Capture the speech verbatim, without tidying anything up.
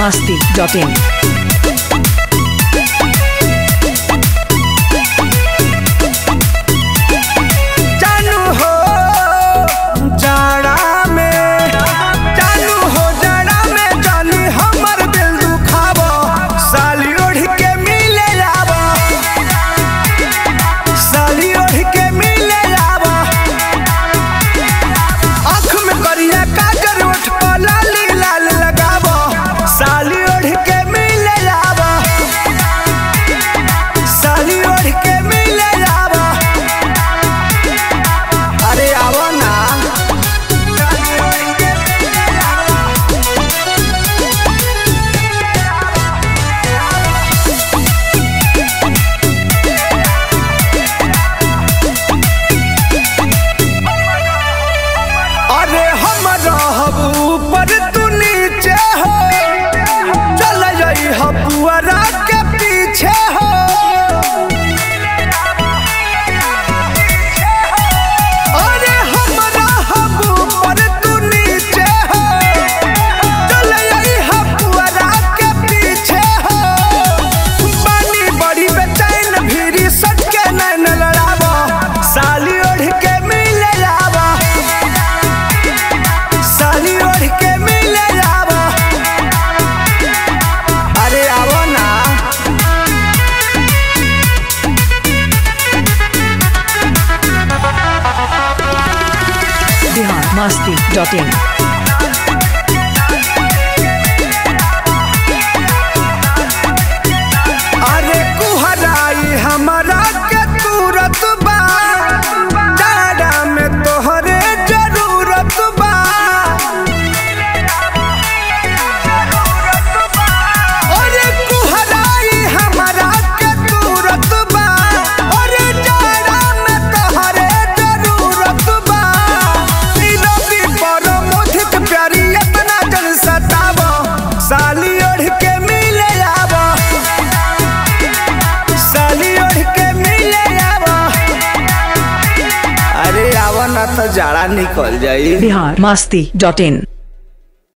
masti dot in. masti dot in. अरे कुहराई हमारा के तुरत बा जाड़ा में तोहरे जरूरत बा। अरे कुहराई हमारा के तुरत बा अरे जाड़ा में तोहरे जरूरत बा। साली ओढ़ के मिले आवा साली ओढ़ के मिले आवा अरे आवा ना तो जाड़ा निकल जाई। Bihar masti dot in.